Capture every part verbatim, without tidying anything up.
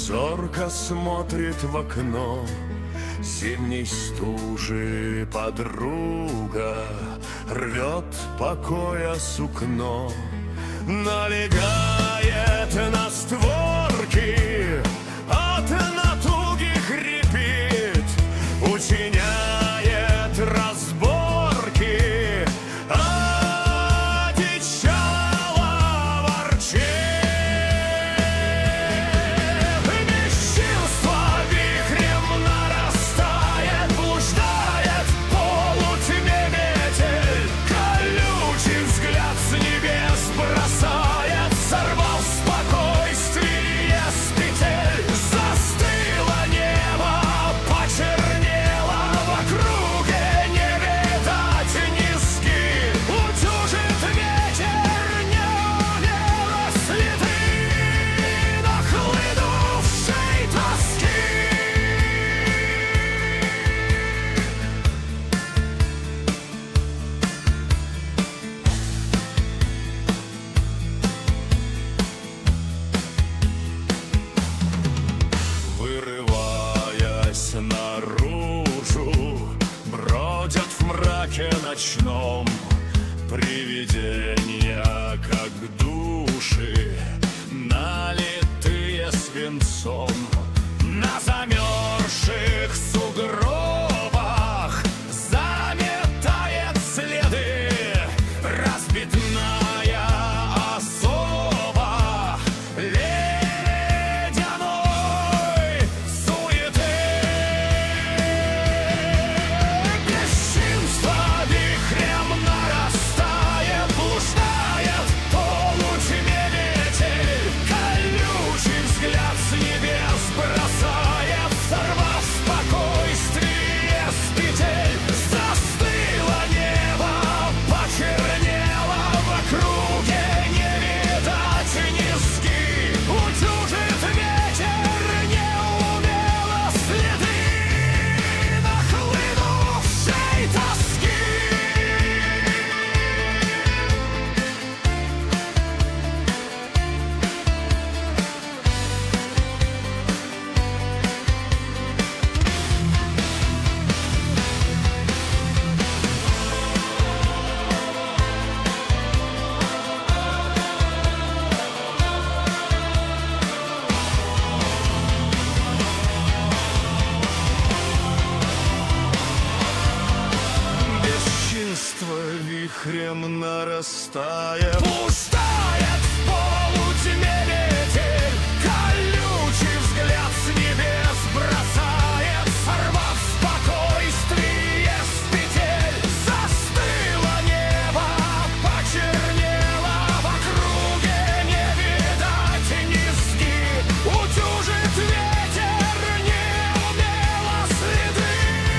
Зорко смотрит в окно зимней стужи подруга, рвет покоя сукно, налегает на створки, от натуги хрипит, учиняет разборки, одичало ворчит. Наружу бродят в мраке ночном привидения, как души, налитые свинцом. На замерзших сугробах заметает следы разбитная особа ледяной суеты. Бесчинство вихрем нарастает, блуждает полутьме метель, колючий взгляд с небес бросает, сорвав спокойствие с петель. Застыло небо, почернело в округе, не видать низги, утюжит ветер неумело следы нахлынувшей тоски. Бесчинство вихрем нарастая, блуждает в полутьме метель, колючий взгляд с небес бросает, сорвав спокойствие с петель. Застыло небо, почернело в округе, не видать низги, утюжит ветер неумело следы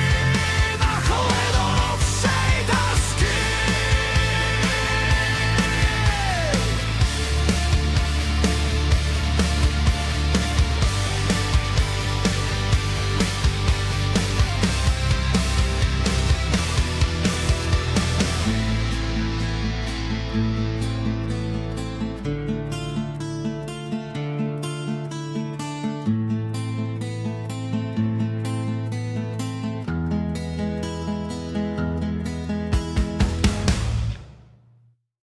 нахлынувшей тоски. Thank you.